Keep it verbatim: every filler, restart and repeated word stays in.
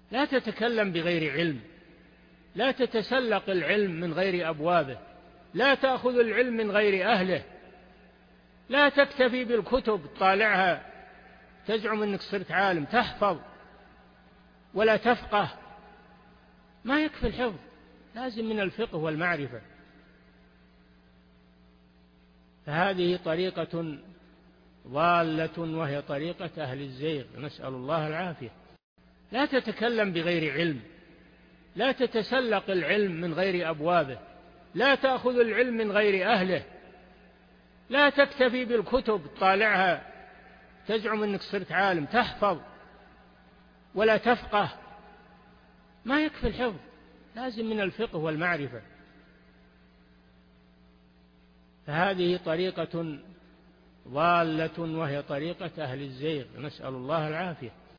لا تتكلم بغير علم، لا تتسلق العلم من غير أبوابه، لا تأخذ العلم من غير أهله، لا تكتفي بالكتب طالعها تزعم أنك صرت عالم تحفظ ولا تفقه. ما يكفي الحفظ، لازم من الفقه والمعرفة. فهذه طريقة ضالة وهي طريقة أهل الزيغ، نسأل الله العافية. لا تتكلم بغير علم، لا تتسلق العلم من غير أبوابه، لا تأخذ العلم من غير أهله، لا تكتفي بالكتب طالعها تزعم أنك صرت عالم تحفظ ولا تفقه. ما يكفي الحفظ، لازم من الفقه والمعرفة. فهذه طريقة ضالة وهي طريقة أهل الزيغ، نسأل الله العافية.